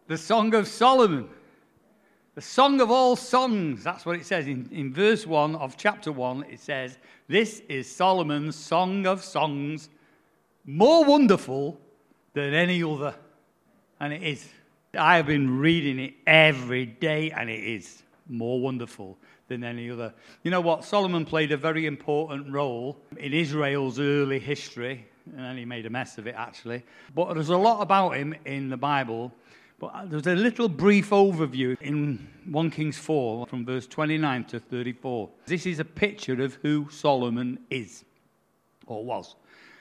The Song of Solomon. The song of all songs. That's what it says in verse 1 of chapter 1. It says, this is Solomon's song of songs, more wonderful than any other. And it is. I have been reading it every day, and it is more wonderful than any other. You know what? Solomon played a very important role in Israel's early history, and then he made a mess of it, actually. But there's a lot about him in the Bible. But there's a little brief overview in 1 Kings 4 from verse 29 to 34. This is a picture of who Solomon is, or was.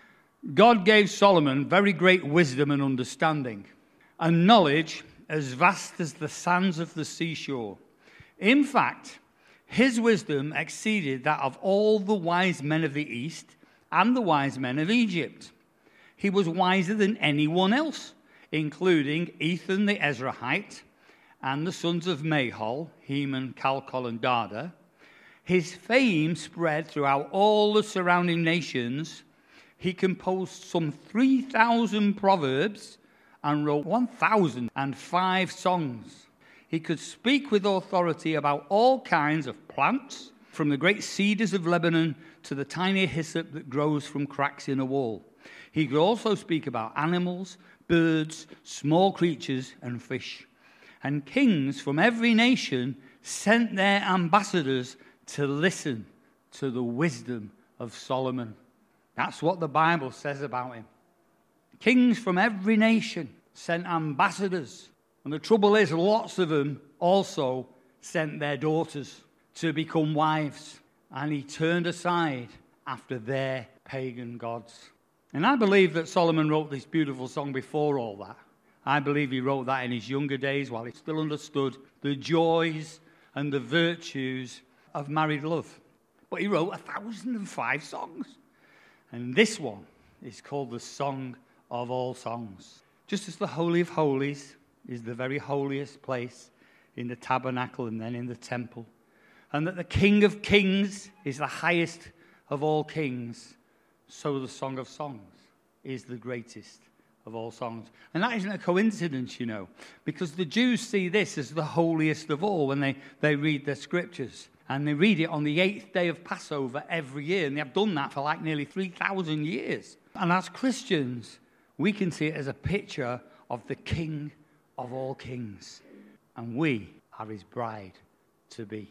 God gave Solomon very great wisdom and understanding, and knowledge as vast as the sands of the seashore. In fact, his wisdom exceeded that of all the wise men of the East and the wise men of Egypt. He was wiser than anyone else, including Ethan the Ezrahite and the sons of Mahol, Heman, Calcol, and Dada. His fame spread throughout all the surrounding nations. He composed some 3,000 proverbs and wrote 1,005 songs. He could speak with authority about all kinds of plants, from the great cedars of Lebanon to the tiny hyssop that grows from cracks in a wall. He could also speak about animals, birds, small creatures, and fish. And kings from every nation sent their ambassadors to listen to the wisdom of Solomon. That's what the Bible says about him. Kings from every nation sent ambassadors. And the trouble is, lots of them also sent their daughters to become wives. And he turned aside after their pagan gods. And I believe that Solomon wrote this beautiful song before all that. I believe he wrote that in his younger days while he still understood the joys and the virtues of married love. But he wrote 1,005 songs. And this one is called the Song of All Songs. Just as the Holy of Holies is the very holiest place in the tabernacle and then in the temple, and that the King of Kings is the highest of all kings, so the Song of Songs is the greatest of all songs. And that isn't a coincidence, you know, because the Jews see this as the holiest of all when they read their scriptures. And they read it on the 8th day of Passover every year, and they have done that for like nearly 3,000 years. And as Christians, we can see it as a picture of the King of all kings. And we are his bride to be.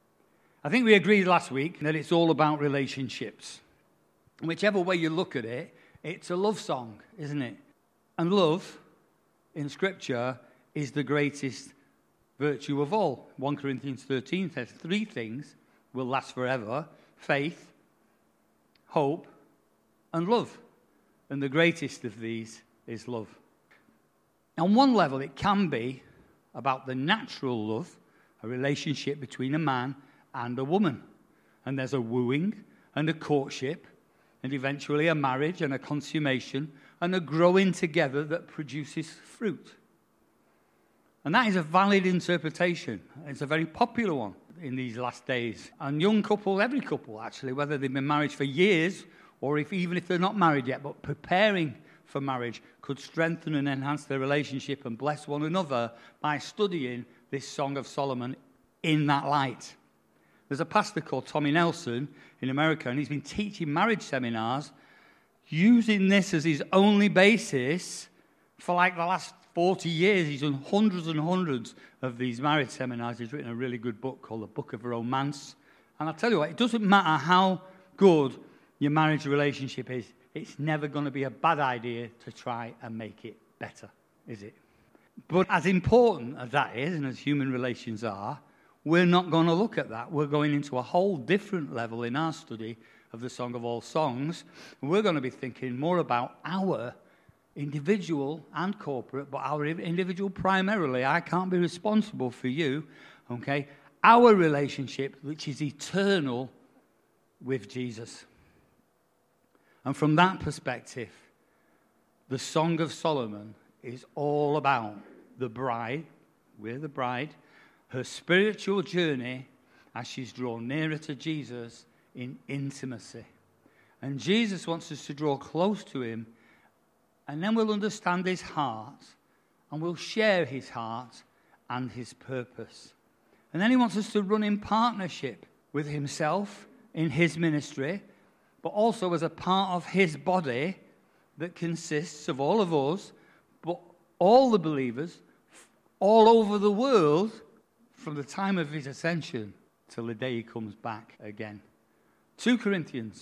I think we agreed last week that it's all about relationships. Whichever way you look at it, it's a love song, isn't it? And love, in Scripture, is the greatest virtue of all. 1 Corinthians 13 says 3 things will last forever: faith, hope, and love. And the greatest of these is love. On one level, it can be about the natural love, a relationship between a man and a woman. And there's a wooing and a courtship, and eventually a marriage and a consummation and a growing together that produces fruit. And that is a valid interpretation. It's a very popular one in these last days. And young couples, every couple actually, whether they've been married for years or even if they're not married yet, but preparing for marriage, could strengthen and enhance their relationship and bless one another by studying this Song of Solomon in that light. There's a pastor called Tommy Nelson in America, and he's been teaching marriage seminars using this as his only basis for like the last 40 years. He's done hundreds and hundreds of these marriage seminars. He's written a really good book called The Book of Romance. And I'll tell you what, it doesn't matter how good your marriage relationship is, it's never going to be a bad idea to try and make it better, is it? But as important as that is, and as human relations are, we're not going to look at that. We're going into a whole different level in our study of the Song of All Songs. We're going to be thinking more about our individual and corporate, but our individual primarily. I can't be responsible for you, okay? Our relationship, which is eternal with Jesus. And from that perspective, the Song of Solomon is all about the bride, we're the bride, her spiritual journey as she's drawn nearer to Jesus in intimacy. And Jesus wants us to draw close to him, and then we'll understand his heart, and we'll share his heart and his purpose. And then he wants us to run in partnership with himself in his ministry, but also as a part of his body that consists of all of us, but all the believers all over the world from the time of his ascension till the day he comes back again. 2 Corinthians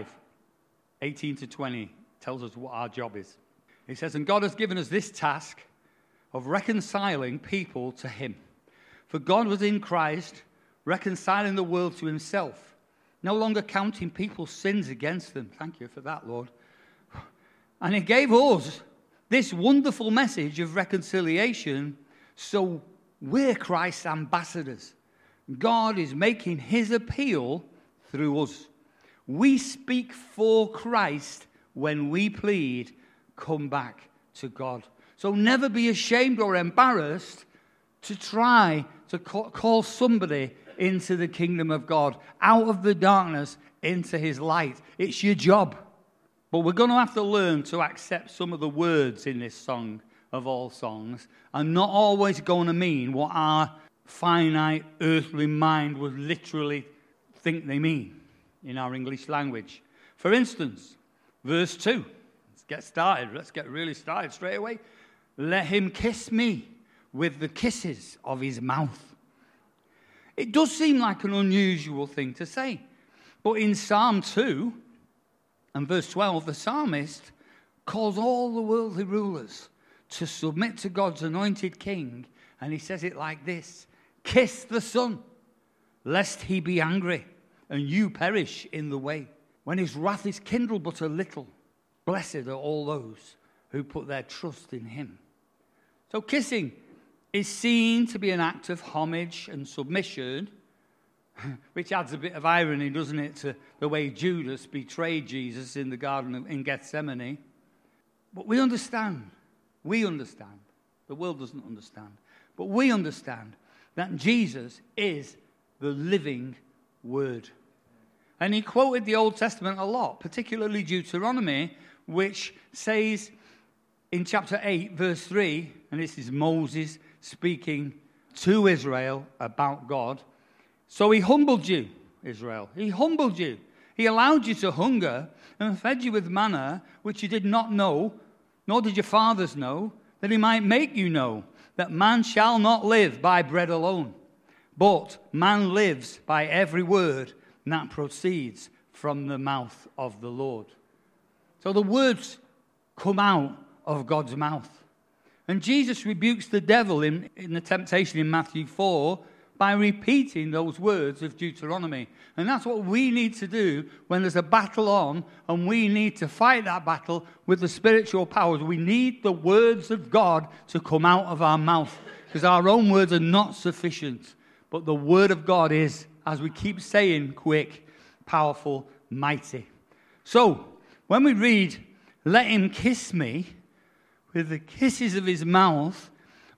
5:18-20 tells us what our job is. It says, "And God has given us this task of reconciling people to him. For God was in Christ, reconciling the world to himself, no longer counting people's sins against them." Thank you for that, Lord. And he gave us this wonderful message of reconciliation, so we're Christ's ambassadors. God is making his appeal through us. We speak for Christ when we plead, "Come back to God." So never be ashamed or embarrassed to try to call somebody into the kingdom of God, out of the darkness into his light. It's your job. But we're going to have to learn to accept some of the words in this song of all songs and not always going to mean what our finite earthly mind would literally think they mean in our English language. For instance, verse 2. Let's get started. Let's get really started straight away. "Let him kiss me with the kisses of his mouth." It does seem like an unusual thing to say. But in Psalm 2 and verse 12, the psalmist calls all the worldly rulers to submit to God's anointed king. And he says it like this: "Kiss the Son, lest he be angry, and you perish in the way. When his wrath is kindled but a little, blessed are all those who put their trust in him." So kissing is seen to be an act of homage and submission, which adds a bit of irony, doesn't it, to the way Judas betrayed Jesus in the Garden in Gethsemane. But we understand, the world doesn't understand, but we understand that Jesus is the living Word. And he quoted the Old Testament a lot, particularly Deuteronomy, which says in chapter 8, verse 3, and this is Moses speaking to Israel about God. "So he humbled you, Israel. He humbled you. He allowed you to hunger and fed you with manna, which you did not know, nor did your fathers know, that he might make you know that man shall not live by bread alone, but man lives by every word that proceeds from the mouth of the Lord." So the words come out of God's mouth. And Jesus rebukes the devil in the temptation in Matthew 4 by repeating those words of Deuteronomy. And that's what we need to do when there's a battle on and we need to fight that battle with the spiritual powers. We need the words of God to come out of our mouth, because our own words are not sufficient. But the word of God is, as we keep saying, quick, powerful, mighty. So, when we read, "Let him kiss me with the kisses of his mouth,"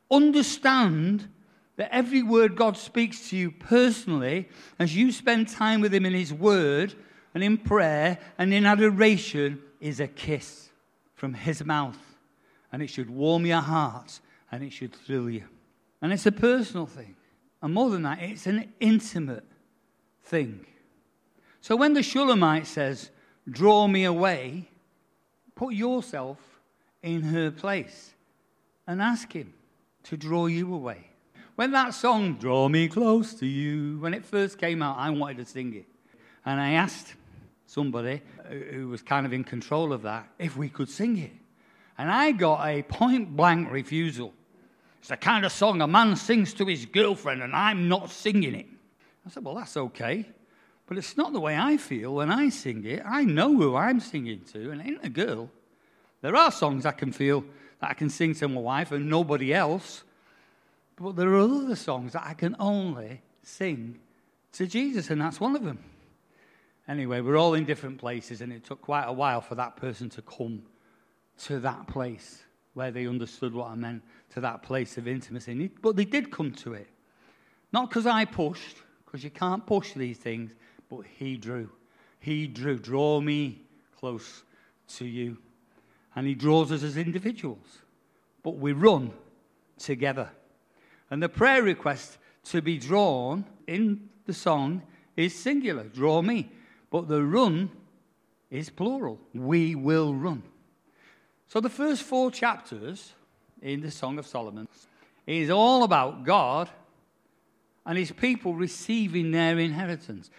understand that every word God speaks to you personally, as you spend time with him in his word and in prayer and in adoration, is a kiss from his mouth. And it should warm your heart and it should thrill you. And it's a personal thing. And more than that, it's an intimate thing. So when the Shulamite says, "Draw me away," put yourself in her place and ask him to draw you away. When that song, "Draw Me Close to You," when it first came out, I wanted to sing it. And I asked somebody who was kind of in control of that if we could sing it. And I got a point-blank refusal. "It's the kind of song a man sings to his girlfriend, and I'm not singing it." I said, "Well, that's okay. But it's not the way I feel when I sing it. I know who I'm singing to, and it ain't a girl. There are songs I can feel that I can sing to my wife and nobody else. But there are other songs that I can only sing to Jesus, and that's one of them." Anyway, we're all in different places, and it took quite a while for that person to come to that place where they understood what I meant, to that place of intimacy. But they did come to it. Not because I pushed, because you can't push these things, but he drew. He drew. "Draw me close to you." And he draws us as individuals. But we run together. And the prayer request to be drawn in the song is singular, draw me. But the run is plural, we will run. So the first 4 chapters in the Song of Solomon is all about God and his people receiving their inheritance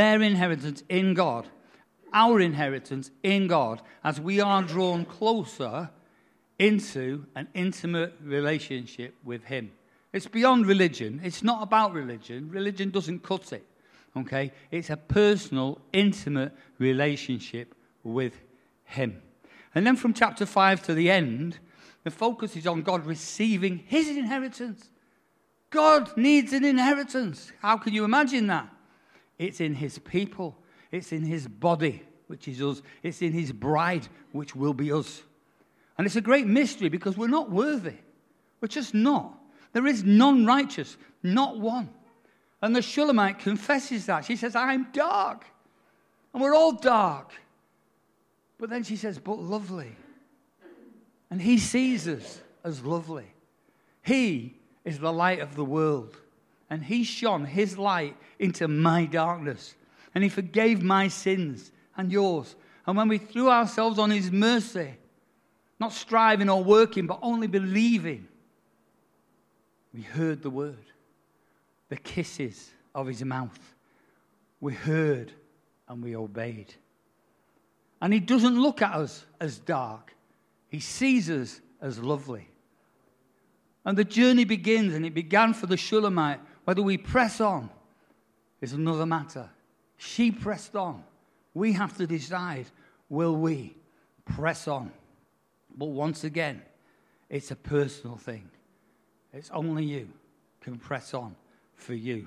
in God, our inheritance in God, as we are drawn closer into an intimate relationship with him. It's beyond religion. It's not about religion. Religion doesn't cut it, okay? It's a personal, intimate relationship with him. And then from chapter 5 to the end, the focus is on God receiving his inheritance. God needs an inheritance. How can you imagine that? It's in his people. It's in his body, which is us. It's in his bride, which will be us. And it's a great mystery because we're not worthy. We're just not. There is none righteous, not one. And the Shulamite confesses that. She says, I'm dark. And we're all dark. But then she says, but lovely. And he sees us as lovely. He is the light of the world. And he shone his light into my darkness. And he forgave my sins and yours. And when we threw ourselves on his mercy, not striving or working, but only believing, we heard the word, the kisses of his mouth. We heard and we obeyed. And he doesn't look at us as dark. He sees us as lovely. And the journey begins, and it began for the Shulamite. Whether we press on is another matter. She pressed on. We have to decide, will we press on? But once again, it's a personal thing. It's only you can press on for you.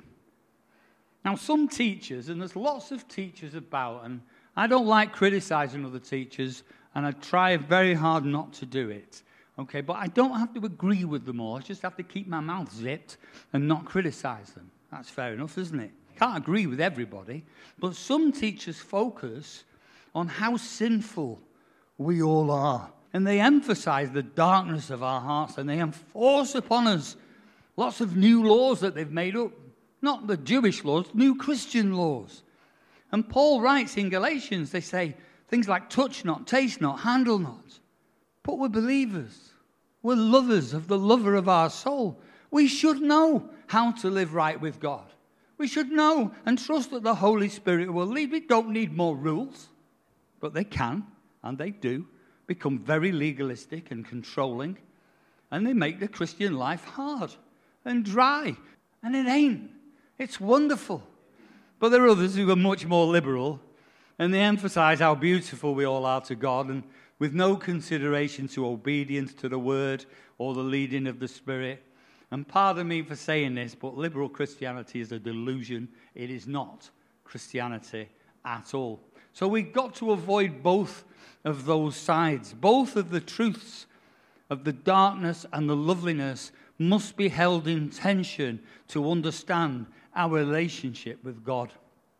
Now, some teachers, and there's lots of teachers about, and I don't like criticizing other teachers, and I try very hard not to do it. Okay, but I don't have to agree with them all. I just have to keep my mouth zipped and not criticize them. That's fair enough, isn't it? Can't agree with everybody, but some teachers focus on how sinful we all are. And they emphasize the darkness of our hearts, and they enforce upon us lots of new laws that they've made up. Not the Jewish laws, new Christian laws. And Paul writes in Galatians, they say things like touch not, taste not, handle not. But we're believers. We're lovers of the lover of our soul. We should know how to live right with God. We should know and trust that the Holy Spirit will lead. We don't need more rules, but they can, and they do, become very legalistic and controlling, and they make the Christian life hard and dry, and it ain't. It's wonderful. But there are others who are much more liberal, and they emphasize how beautiful we all are to God, and with no consideration to obedience to the word or the leading of the Spirit. And pardon me for saying this, but liberal Christianity is a delusion. It is not Christianity at all. So we've got to avoid both of those sides. Both of the truths of the darkness and the loveliness must be held in tension to understand our relationship with God.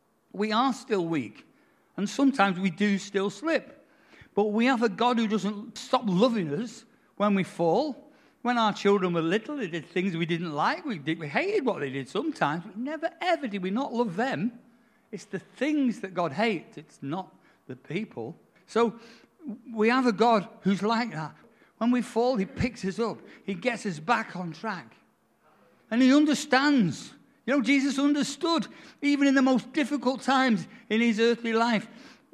We are still weak, and sometimes we do still slip. But we have a God who doesn't stop loving us when we fall. When our children were little, they did things we didn't like. We hated what they did sometimes. But never, ever did we not love them. It's the things that God hates. It's not the people. So we have a God who's like that. When we fall, he picks us up. He gets us back on track. And he understands. You know, Jesus understood, even in the most difficult times in his earthly life.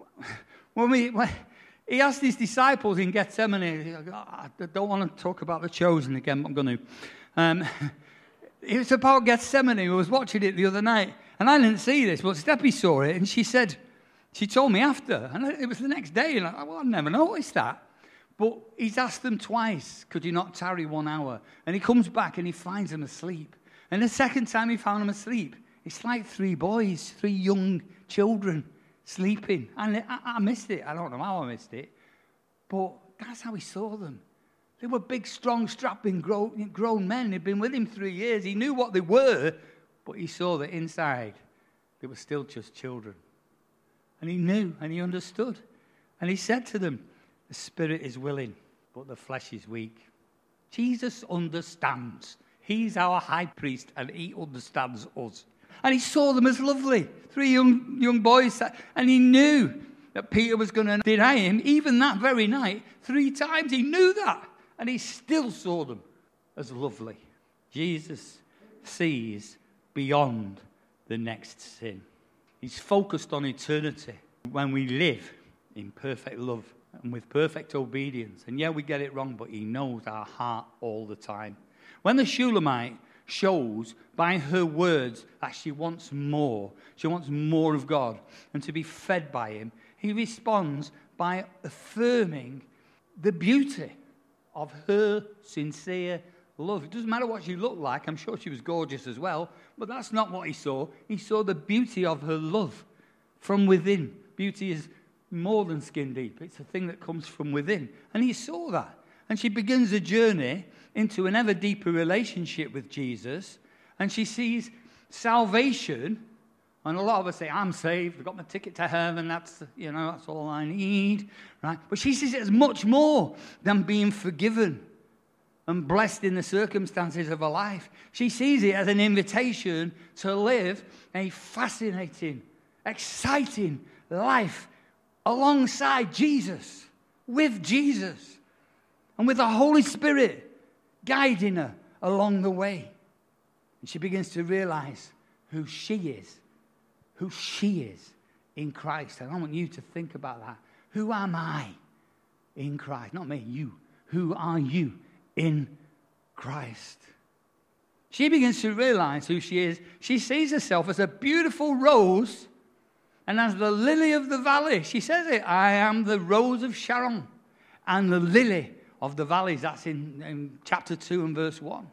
When he asked his disciples in Gethsemane, I don't want to talk about the chosen again, but I'm going to. It was about Gethsemane. I was watching it the other night, and I didn't see this, but Steppy saw it, and she told me after, and it was the next day, and I never noticed that. But he's asked them twice, could you not tarry 1 hour? And he comes back, and he finds them asleep. And the second time he found them asleep, it's like 3 boys, 3 young children sleeping. And I missed it. I don't know how I missed it. But that's how he saw them. They were big, strong, strapping, grown men. They'd been with him 3 years. He knew what they were, but he saw that inside they were still just children. And he knew and he understood. And he said to them, the spirit is willing, but the flesh is weak. Jesus understands. He's our high priest, and he understands us. And he saw them as lovely. 3 young boys, and he knew that Peter was going to deny him, even that very night, 3 times. He knew that, and he still saw them as lovely. Jesus sees beyond the next sin. He's focused on eternity. When we live in perfect love and with perfect obedience, and yeah, we get it wrong, but he knows our heart all the time. When the Shulamite shows by her words that she wants more of God, and to be fed by him, he responds by affirming the beauty of her sincere love. It doesn't matter what she looked like. I'm sure she was gorgeous as well, but that's not what he saw. He saw the beauty of her love from within. Beauty is more than skin deep. It's a thing that comes from within. And he saw that. And she begins a journey into an ever deeper relationship with Jesus, and she sees salvation. And a lot of us say, I'm saved, I've got my ticket to heaven, that's all I need, right? But she sees it as much more than being forgiven and blessed in the circumstances of her life. She sees it as an invitation to live a fascinating, exciting life alongside Jesus, with Jesus, and with the Holy Spirit guiding her along the way. And she begins to realize who she is in Christ. And I want you to think about that. Who am I in Christ? Not me, you. Who are you in Christ? She begins to realize who she is. She sees herself as a beautiful rose and as the lily of the valley. She says it, I am the rose of Sharon and the lily of the valleys. That's in chapter 2 and verse 1.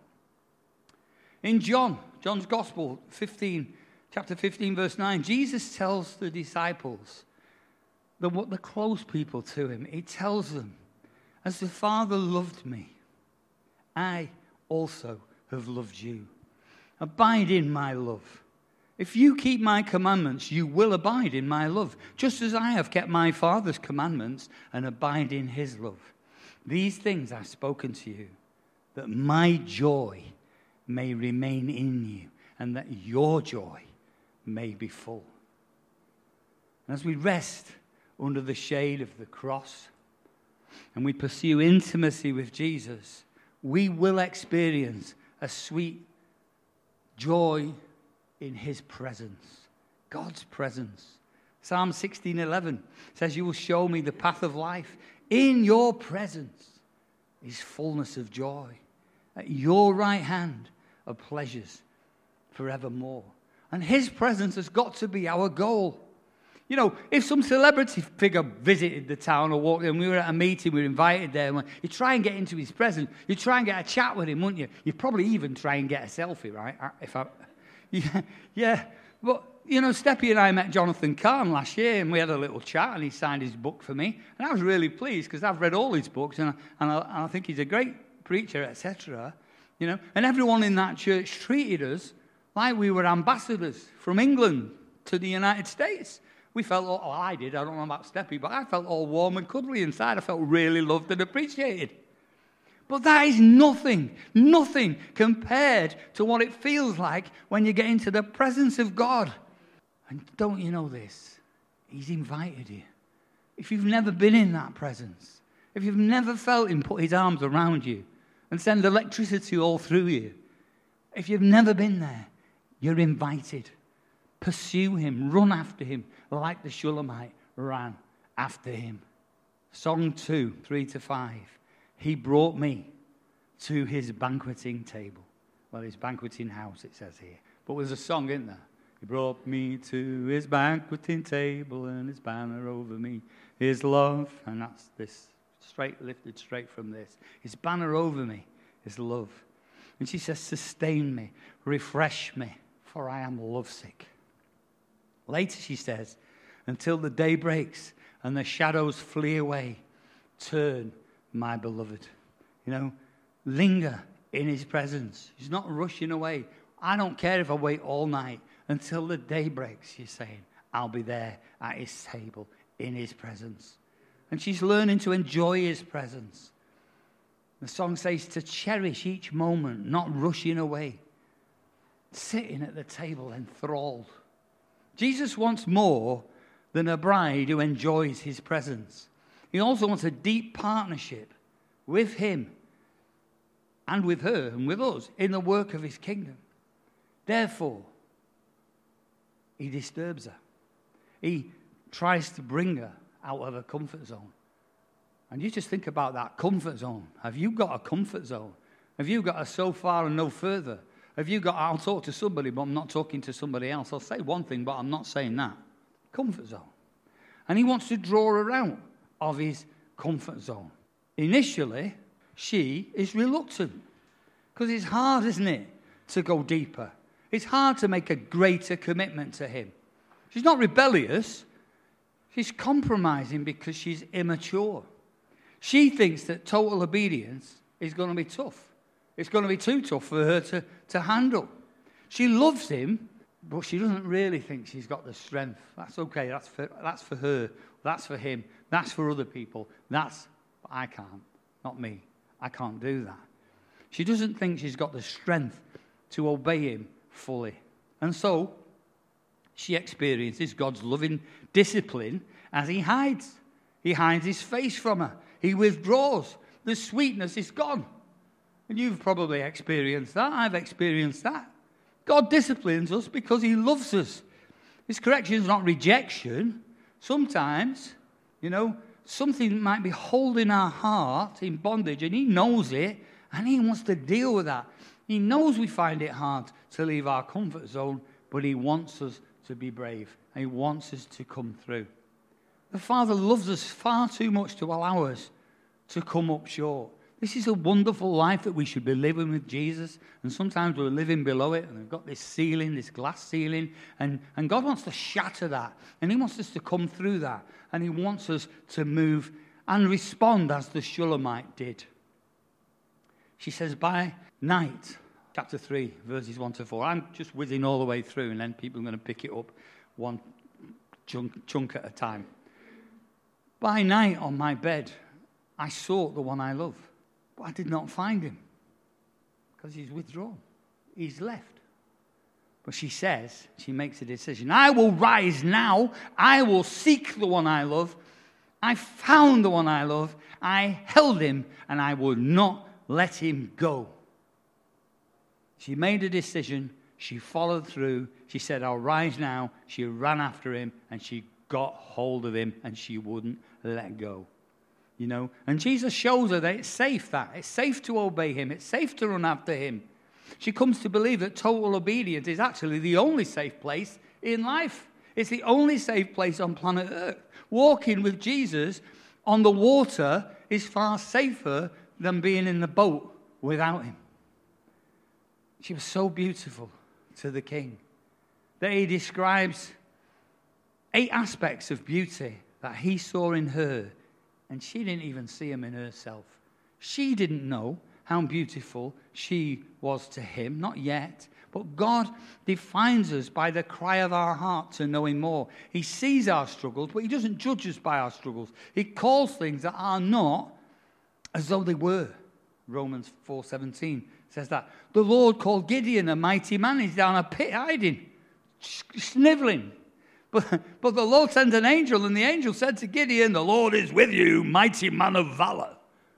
In John's Gospel, chapter 15, verse 9, Jesus tells the disciples, the close people to him, he tells them, as the Father loved me, I also have loved you. Abide in my love. If you keep my commandments, you will abide in my love, just as I have kept my Father's commandments and abide in his love. These things I've spoken to you, that my joy may remain in you, and that your joy may be full. And as we rest under the shade of the cross, and we pursue intimacy with Jesus, we will experience a sweet joy in his presence, God's presence. Psalm 16:11 says, you will show me the path of life. In your presence is fullness of joy. At your right hand are pleasures forevermore. And his presence has got to be our goal. You know, if some celebrity figure visited the town or walked in, we were at a meeting, we were invited there, and you try and get into his presence, you try and get a chat with him, wouldn't you? You'd probably even try and get a selfie, right? Yeah. But, you know, Steppy and I met Jonathan Kahn last year, and we had a little chat, and he signed his book for me. And I was really pleased, because I've read all his books, and I think he's a great preacher, etc. You know, and everyone in that church treated us like we were ambassadors from England to the United States. We felt, I did, I don't know about Steppy, but I felt all warm and cuddly inside. I felt really loved and appreciated. But that is nothing compared to what it feels like when you get into the presence of God. And don't you know this? He's invited you. If you've never been in that presence, if you've never felt him put his arms around you and send electricity all through you, if you've never been there, you're invited. Pursue him, run after him, like the Shulamite ran after him. Song 2, 3-5. He brought me to his banqueting table. Well, his banqueting house, it says here. But there's a song in there. He brought me to his banqueting table, and his banner over me, his love. And that's this, lifted straight from this. His banner over me, his love. And she says, sustain me, refresh me, for I am lovesick. Later she says, until the day breaks and the shadows flee away, turn, my beloved. You know, linger in his presence. He's not rushing away. I don't care if I wait all night until the day breaks, she's saying. I'll be there at his table in his presence. And she's learning to enjoy his presence. The song says to cherish each moment, not rushing away. Sitting at the table enthralled. Jesus wants more than a bride who enjoys his presence. He also wants a deep partnership with him and with her and with us in the work of his kingdom. Therefore, he disturbs her. He tries to bring her out of her comfort zone. And you just think about that comfort zone. Have you got a comfort zone? Have you got a so far and no further? Have you got, I'll talk to somebody, but I'm not talking to somebody else. I'll say one thing, but I'm not saying that. Comfort zone. And he wants to draw her out of his comfort zone. Initially, she is reluctant. Because it's hard, isn't it, to go deeper. It's hard to make a greater commitment to him. She's not rebellious. She's compromising because she's immature. She thinks that total obedience is going to be tough. It's going to be too tough for her to handle. She loves him, but she doesn't really think she's got the strength. That's okay. That's for her. That's for him. That's for other people. I can't. Not me. I can't do that. She doesn't think she's got the strength to obey him fully. And so, she experiences God's loving discipline as he hides. He hides his face from her. He withdraws. The sweetness is gone. And you've probably experienced that. I've experienced that. God disciplines us because he loves us. His correction is not rejection. Sometimes, something might be holding our heart in bondage, and he knows it, and he wants to deal with that. He knows we find it hard to leave our comfort zone, but he wants us to be brave, and he wants us to come through. The Father loves us far too much to allow us to come up short. This is a wonderful life that we should be living with Jesus, and sometimes we're living below it, and we've got this ceiling, this glass ceiling, and God wants to shatter that, and he wants us to come through that, and he wants us to move and respond as the Shulamite did. She says, by night, chapter 3, verses 1 to 4. I'm just whizzing all the way through, and then people are going to pick it up one chunk at a time. By night on my bed, I sought the one I love. But I did not find him because he's withdrawn. He's left. But she makes a decision. I will rise now. I will seek the one I love. I found the one I love. I held him and I will not let him go. She made a decision. She followed through. She said, I'll rise now. She ran after him and she got hold of him and she wouldn't let go. And Jesus shows her that it's safe to obey him. It's safe to run after him. She comes to believe that total obedience is actually the only safe place in life. It's the only safe place on planet Earth. Walking with Jesus on the water is far safer than being in the boat without him. She was so beautiful to the king that he describes 8 aspects of beauty that he saw in her. And she didn't even see him in herself. She didn't know how beautiful she was to him, not yet. But God defines us by the cry of our heart to know him more. He sees our struggles, but he doesn't judge us by our struggles. He calls things that are not as though they were. Romans 4:17 says that. The Lord called Gideon a mighty man. He's down a pit hiding, sniveling. But the Lord sent an angel, and the angel said to Gideon, the Lord is with you, mighty man of valor.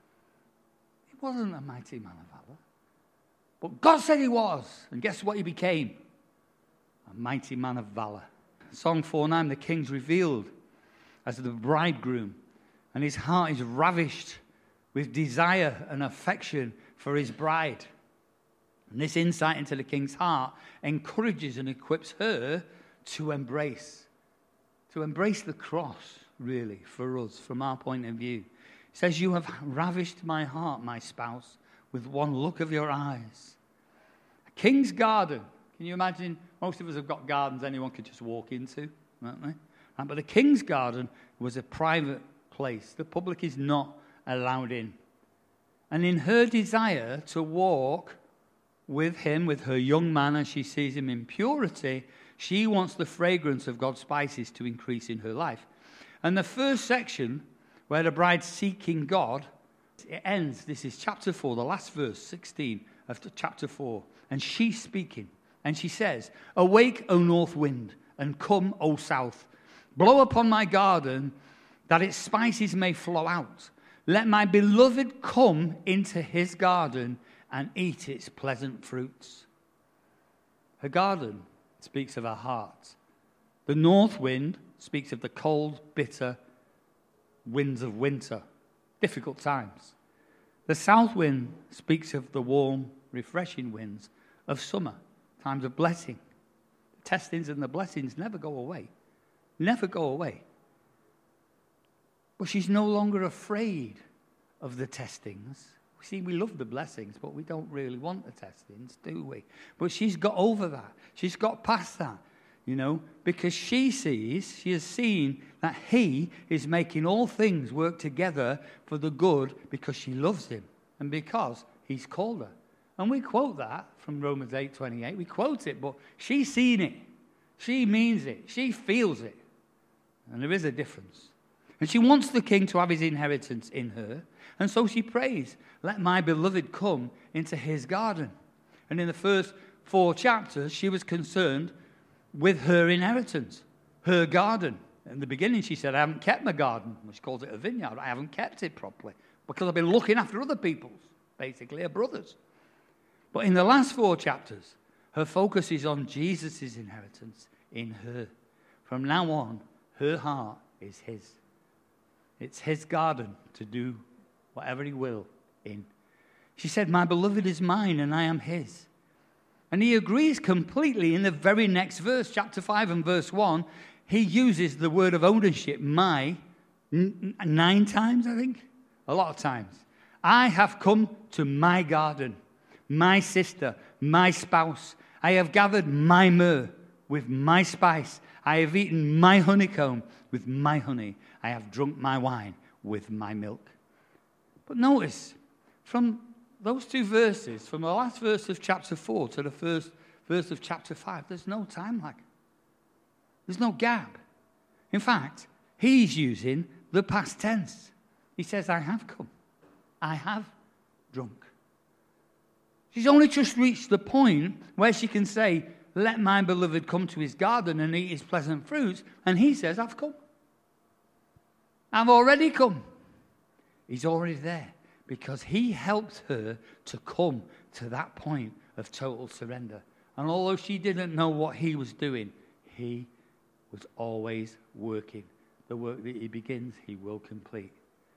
He wasn't a mighty man of valor. But God said he was. And guess what he became? A mighty man of valor. Song 4:9, the king's revealed as the bridegroom, and his heart is ravished with desire and affection for his bride. And this insight into the king's heart encourages and equips her to embrace the cross, really, for us, from our point of view. It says, you have ravished my heart, my spouse, with one look of your eyes. A king's garden. Can you imagine? Most of us have got gardens anyone could just walk into, don't they? But the king's garden was a private place. The public is not allowed in. And in her desire to walk with him, with her young man, as she sees him in purity, she wants the fragrance of God's spices to increase in her life. And the first section, where the bride's seeking God, It ends, this is chapter 4, the last verse, 16 of chapter 4. And she's speaking. And she says, "Awake, O north wind, and come, O south. Blow upon my garden, that its spices may flow out. Let my beloved come into his garden and eat its pleasant fruits." Her garden speaks of her heart. The north wind speaks of the cold, bitter winds of winter, difficult times. The south wind speaks of the warm, refreshing winds of summer, times of blessing. The testings and the blessings never go away. Never go away. But she's no longer afraid of the testings. See, we love the blessings, but we don't really want the testings, do we? But she's got over that. She's got past that, because she has seen that he is making all things work together for the good because she loves him and because he's called her. And we quote that from Romans 8:28. We quote it, but she's seen it. She means it. She feels it. And there is a difference. And she wants the king to have his inheritance in her. And so she prays, "Let my beloved come into his garden." And in the first 4 chapters, she was concerned with her inheritance, her garden. In the beginning, she said, "I haven't kept my garden." She calls it a vineyard. "I haven't kept it properly because I've been looking after other people's," basically her brothers. But in the last 4 chapters, her focus is on Jesus' inheritance in her. From now on, her heart is his. It's his garden to do whatever he will in. She said, "My beloved is mine and I am his." And he agrees completely in the very next verse, chapter 5 and verse 1. He uses the word of ownership, my, 9 times, I think. A lot of times. "I have come to my garden, my sister, my spouse. I have gathered my myrrh with my spice. I have eaten my honeycomb with my honey. I have drunk my wine with my milk." But notice, from those 2 verses, from the last verse of chapter 4 to the first verse of chapter 5, there's no time lag. There's no gap. In fact, he's using the past tense. He says, "I have come. I have drunk." She's only just reached the point where she can say, "Let my beloved come to his garden and eat his pleasant fruits." And he says, "I've come. I've already come." He's already there because he helped her to come to that point of total surrender. And although she didn't know what he was doing, he was always working. The work that he begins, he will complete.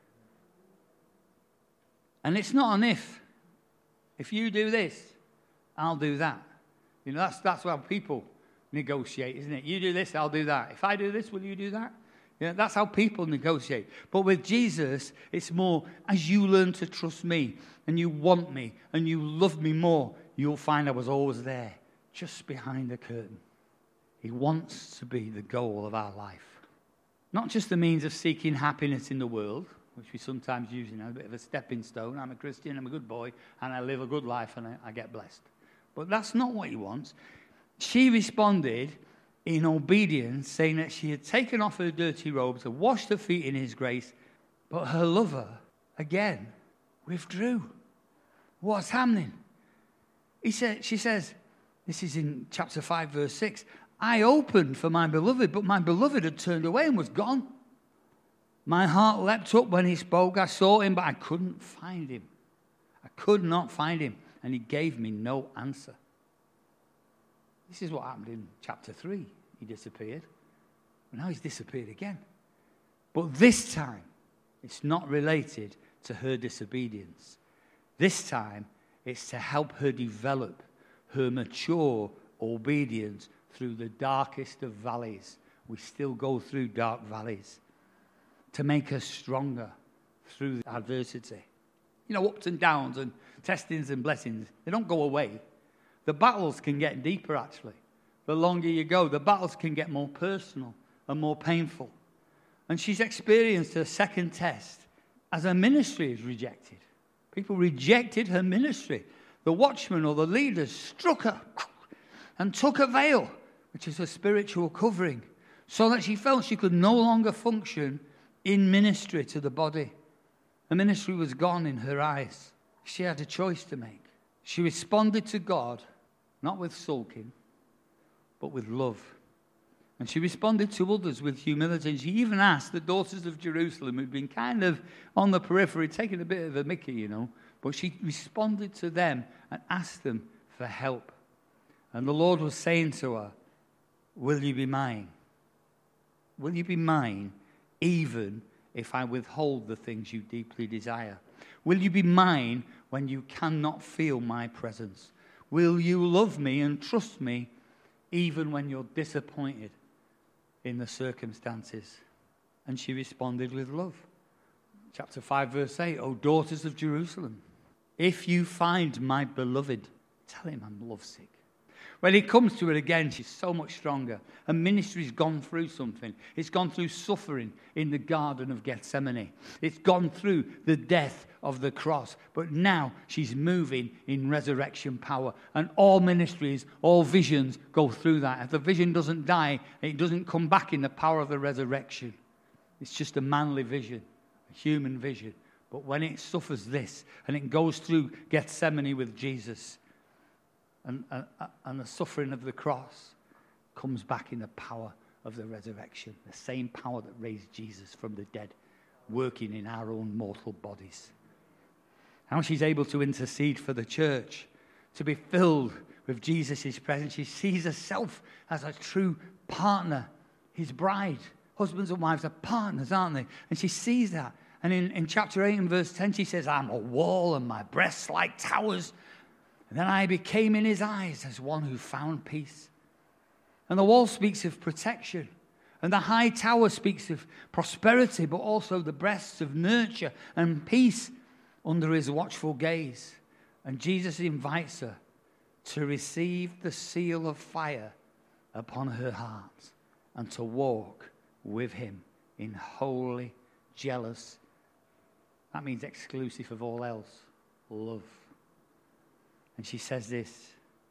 And it's not an if. If you do this, I'll do that. That's how people negotiate, isn't it? You do this, I'll do that. If I do this, will you do that? That's how people negotiate. But with Jesus, it's more, as you learn to trust me, and you want me, and you love me more, you'll find I was always there, just behind the curtain. He wants to be the goal of our life. Not just the means of seeking happiness in the world, which we sometimes use, a bit of a stepping stone. I'm a Christian, I'm a good boy, and I live a good life, and I get blessed. But that's not what he wants. She responded in obedience, saying that she had taken off her dirty robes and washed her feet in his grace, but her lover, again, withdrew. What's happening? She says, this is in chapter 5, verse 6, "I opened for my beloved, but my beloved had turned away and was gone. My heart leapt up when he spoke. I sought him, but I couldn't find him. I could not find him, and he gave me no answer." This is what happened in chapter 3. He disappeared. And now he's disappeared again. But this time, it's not related to her disobedience. This time, it's to help her develop her mature obedience through the darkest of valleys. We still go through dark valleys. To make us stronger through adversity. Ups and downs and testings and blessings, they don't go away. The battles can get deeper, actually. The longer you go, the battles can get more personal and more painful. And she's experienced her second test as her ministry is rejected. People rejected her ministry. The watchmen or the leaders struck her and took a veil, which is a spiritual covering, so that she felt she could no longer function in ministry to the body. The ministry was gone in her eyes. She had a choice to make. She responded to God, not with sulking, but with love. And she responded to others with humility. And she even asked the daughters of Jerusalem, who'd been kind of on the periphery, taking a bit of a mickey, you know. But she responded to them and asked them for help. And the Lord was saying to her, will you be mine? Will you be mine even if I withhold the things you deeply desire? Will you be mine when you cannot feel my presence? Will you love me and trust me even when you're disappointed in the circumstances? And she responded with love. Chapter 5, verse 8, O daughters of Jerusalem, if you find my beloved, tell him I'm lovesick. When he comes to her again, she's so much stronger. Her ministry's gone through something. It's gone through suffering in the Garden of Gethsemane. It's gone through the death of the cross. But now she's moving in resurrection power. And all ministries, all visions go through that. If the vision doesn't die, it doesn't come back in the power of the resurrection. It's just a manly vision, a human vision. But when it suffers this, and it goes through Gethsemane with Jesus, and the suffering of the cross comes back in the power of the resurrection. The same power that raised Jesus from the dead, working in our own mortal bodies. How she's able to intercede for the church, to be filled with Jesus' presence. She sees herself as a true partner, his bride. Husbands and wives are partners, aren't they? And she sees that. And in chapter 8 and verse 10, she says, I'm a wall and my breasts like towers. And then I became in his eyes as one who found peace. And the wall speaks of protection. And the high tower speaks of prosperity, but also the breasts of nurture and peace under his watchful gaze. And Jesus invites her to receive the seal of fire upon her heart and to walk with him in holy, jealous, that means exclusive of all else, love. And she says this,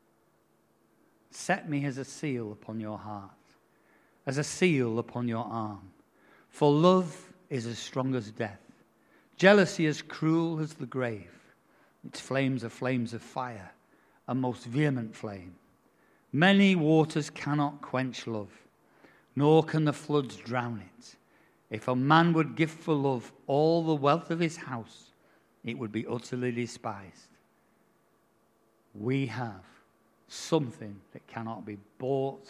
set me as a seal upon your heart, as a seal upon your arm. For love is as strong as death, jealousy as cruel as the grave. Its flames are flames of fire, a most vehement flame. Many waters cannot quench love, nor can the floods drown it. If a man would give for love all the wealth of his house, it would be utterly despised. We have something that cannot be bought,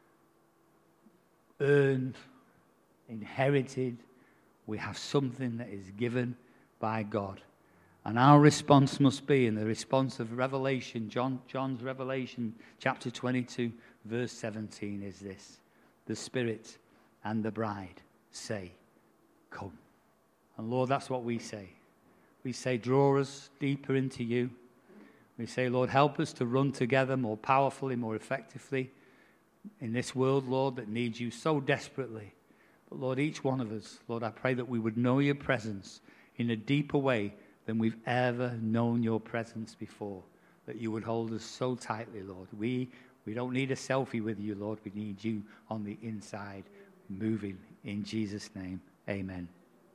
earned, inherited. We have something that is given by God. And our response must be, in the response of Revelation, John's Revelation, chapter 22, verse 17, is this. The Spirit and the bride say, come. And Lord, that's what we say. We say, draw us deeper into you. We say, Lord, help us to run together more powerfully, more effectively in this world, Lord, that needs you so desperately. But Lord, each one of us, Lord, I pray that we would know your presence in a deeper way than we've ever known your presence before, that you would hold us so tightly, Lord. We don't need a selfie with you, Lord. We need you on the inside, moving. In Jesus' name, amen.